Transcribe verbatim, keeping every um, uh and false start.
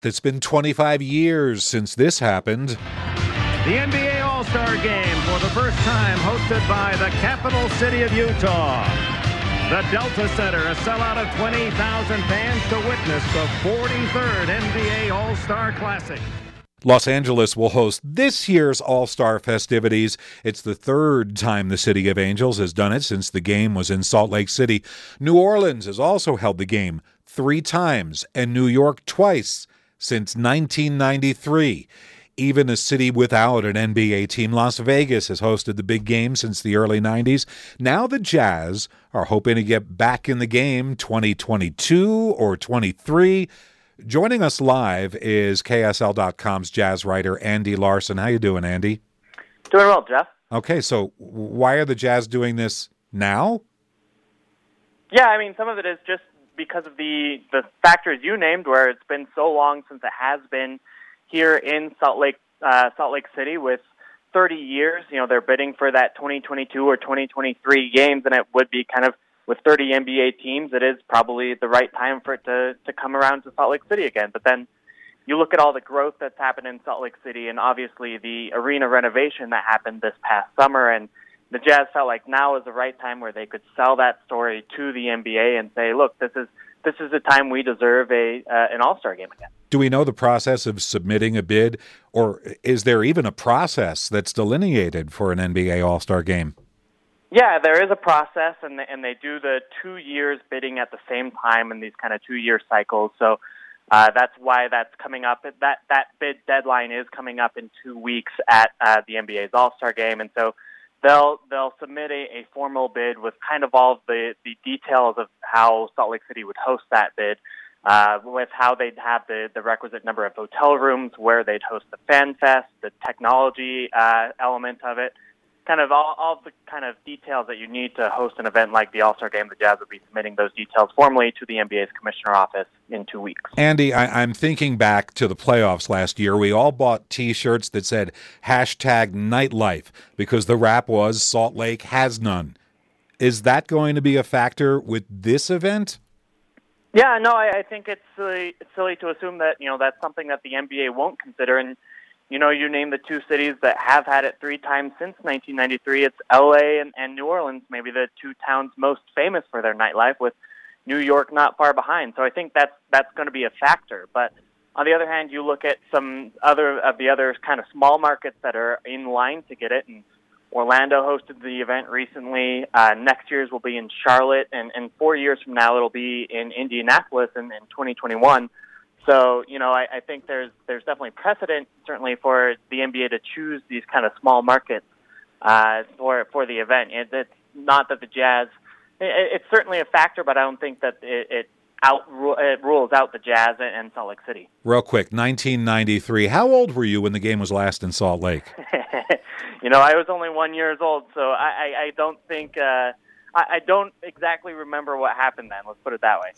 It's been twenty-five years since this happened. The N B A All-Star Game for the first time hosted by the capital city of Utah. The Delta Center, a sellout of twenty thousand fans to witness the forty-third N B A All-Star Classic. Los Angeles will host this year's All-Star festivities. It's the third time the City of Angels has done it since the game was in Salt Lake City. New Orleans has also held the game three times, and New York twice since nineteen ninety-three. Even a city without an N B A team, Las Vegas, has hosted the big game since the early nineties. Now the Jazz are hoping to get back in the game twenty twenty-two or twenty-three. Joining us live is K S L dot com's Jazz writer Andy Larson. How you doing, Andy? Doing well, Jeff. Okay, so why are the Jazz doing this now? Yeah, I mean, some of it is just because of the, the factors you named, where it's been so long since it has been here in Salt Lake, uh, Salt Lake City with thirty years. You know, they're bidding for that twenty twenty-two or twenty twenty-three games, and it would be kind of, with thirty N B A teams, it is probably the right time for it to, to come around to Salt Lake City again. But then you look at all the growth that's happened in Salt Lake City, and obviously the arena renovation that happened this past summer, and the Jazz felt like now is the right time where they could sell that story to the N B A and say, look, this is this is the time we deserve a uh, an All-Star game again. Do we know the process of submitting a bid, or is there even a process that's delineated for an N B A All-Star game? Yeah, there is a process, and they, and they do the two years bidding at the same time in these kind of two-year cycles. So uh, that's why that's coming up. That that bid deadline is coming up in two weeks at uh, the N B A's All-Star game, and so they'll they'll submit a, a formal bid with kind of all of the, the details of how Salt Lake City would host that bid, uh, with how they'd have the, the requisite number of hotel rooms, where they'd host the Fan Fest, the technology uh, element of it. Kind of all, all the kind of details that you need to host an event like the All-Star Game. The Jazz will be submitting those details formally to the N B A's commissioner office in two weeks. Andy, I, I'm thinking back to the playoffs last year. We all bought T-shirts that said hashtag nightlife because the rap was Salt Lake has none. Is that going to be a factor with this event? Yeah, no, I, I think it's silly, it's silly to assume that, you know, that's something that the N B A won't consider. And you know, you name the two cities that have had it three times since nineteen ninety-three. It's L A and, and New Orleans, maybe the two towns most famous for their nightlife, with New York not far behind. So I think that's that's going to be a factor. But on the other hand, you look at some other of the other kind of small markets that are in line to get it. And Orlando hosted the event recently. Uh, next year's will be in Charlotte, and, and four years from now it'll be in Indianapolis in, in twenty twenty-one. So, you know, I, I think there's there's definitely precedent, certainly, for the N B A to choose these kind of small markets uh, for for the event. It, it's not that the Jazz, it, it's certainly a factor, but I don't think that it, it out it rules out the Jazz and Salt Lake City. Real quick, nineteen ninety-three. How old were you when the game was last in Salt Lake? You know, I was only one years old, so I, I, I don't think. Uh, I don't exactly remember what happened then. Let's put it that way.